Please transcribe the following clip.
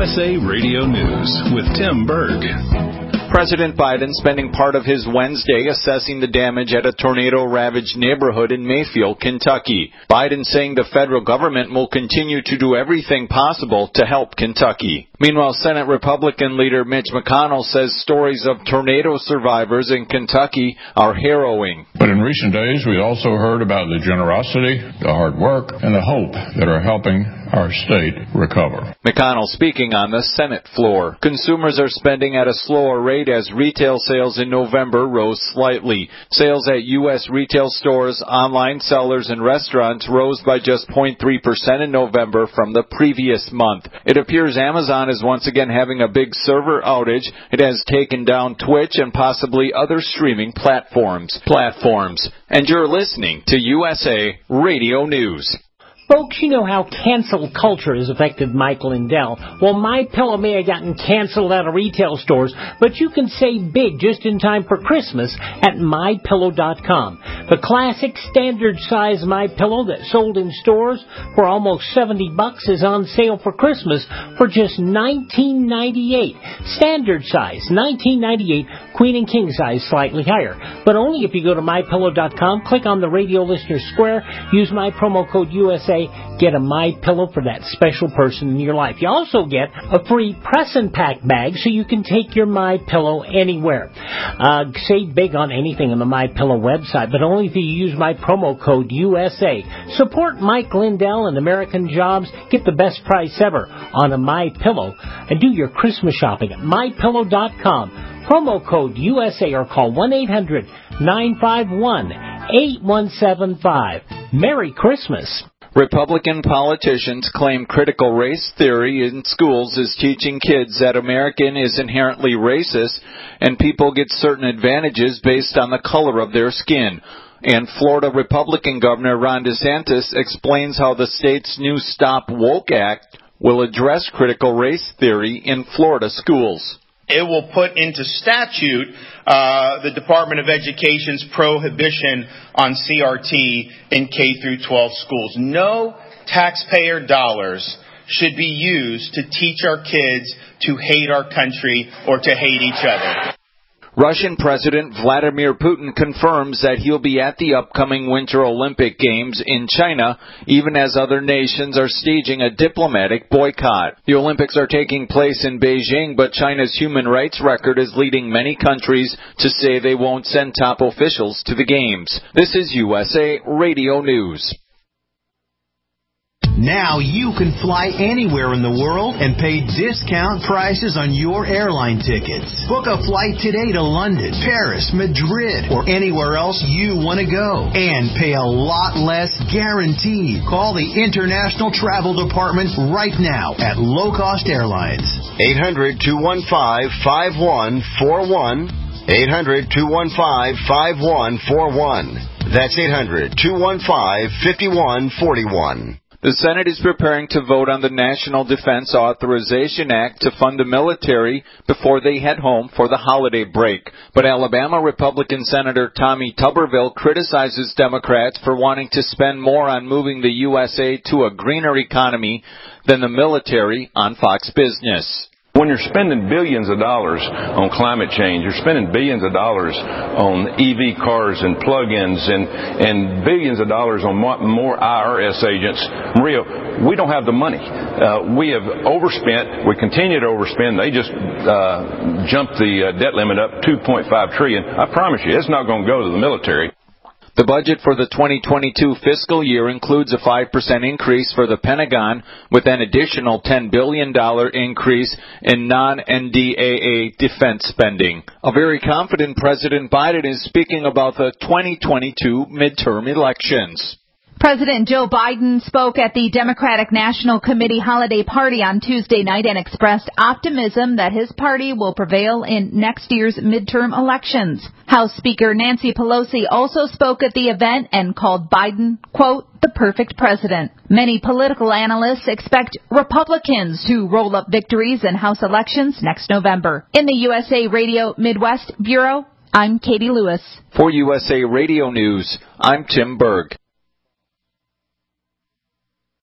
USA Radio News with Tim Berg. President Biden spending part of his Wednesday assessing the damage at a tornado-ravaged neighborhood in Mayfield, Kentucky. Biden saying the federal government will continue to do everything possible to help Kentucky. Meanwhile, Senate Republican leader Mitch McConnell says stories of tornado survivors in Kentucky are harrowing. But in recent days, we also heard about the generosity, the hard work, and the hope that are helping our state recover. McConnell speaking on the Senate floor. Consumers are spending at a slower rate as retail sales in November rose slightly. Sales at U.S. retail stores, online sellers, and restaurants rose by just 0.3% in November from the previous month. It appears Amazon is once again having a big server outage. It has taken down Twitch and possibly other streaming platforms. And you're listening to USA Radio News. Folks, you know how cancel culture has affected Mike Lindell. Well, MyPillow may have gotten canceled out of retail stores, but you can save big just in time for Christmas at MyPillow.com. The classic standard size MyPillow that sold in stores for almost $70 is on sale for Christmas for just $19.98. Standard size, $19.98. Queen and king size, slightly higher. But only if you go to MyPillow.com, click on the radio listener square, use my promo code USA, get a MyPillow for that special person in your life. You also get a free press and pack bag so you can take your MyPillow anywhere. Save big on anything on the MyPillow website, but only if you use my promo code USA. Support Mike Lindell and American Jobs. Get the best price ever on a MyPillow and do your Christmas shopping at MyPillow.com. Promo code USA or call 1-800-951-8175. Merry Christmas. Republican politicians claim critical race theory in schools is teaching kids that American is inherently racist and people get certain advantages based on the color of their skin. And Florida Republican Governor Ron DeSantis explains how the state's new Stop Woke Act will address critical race theory in Florida schools. It will put into statute the Department of Education's prohibition on CRT in K through 12 schools. No taxpayer dollars should be used to teach our kids to hate our country or to hate each other. Russian President Vladimir Putin confirms that he'll be at the upcoming Winter Olympic Games in China, even as other nations are staging a diplomatic boycott. The Olympics are taking place in Beijing, but China's human rights record is leading many countries to say they won't send top officials to the Games. This is USA Radio News. Now you can fly anywhere in the world and pay discount prices on your airline tickets. Book a flight today to London, Paris, Madrid, or anywhere else you want to go. And pay a lot less guaranteed. Call the International Travel Department right now at Low Cost Airlines. 800-215-5141. 800-215-5141. That's 800-215-5141. The Senate is preparing to vote on the National Defense Authorization Act to fund the military before they head home for the holiday break. But Alabama Republican Senator Tommy Tuberville criticizes Democrats for wanting to spend more on moving the USA to a greener economy than the military on Fox Business. When you're spending billions of dollars on climate change, you're spending billions of dollars on EV cars and plug-ins and billions of dollars on more IRS agents. Maria, we don't have the money. We have overspent. We continue to overspend. They just jumped the debt limit up $2.5 trillion. I promise you, it's not going to go to the military. The budget for the 2022 fiscal year includes a 5% increase for the Pentagon with an additional $10 billion increase in non-NDAA defense spending. A very confident President Biden is speaking about the 2022 midterm elections. President Joe Biden spoke at the Democratic National Committee holiday party on Tuesday night and expressed optimism that his party will prevail in next year's midterm elections. House Speaker Nancy Pelosi also spoke at the event and called Biden, quote, the perfect president. Many political analysts expect Republicans to roll up victories in House elections next November. In the USA Radio Midwest Bureau, I'm Katie Lewis. For USA Radio News, I'm Tim Berg.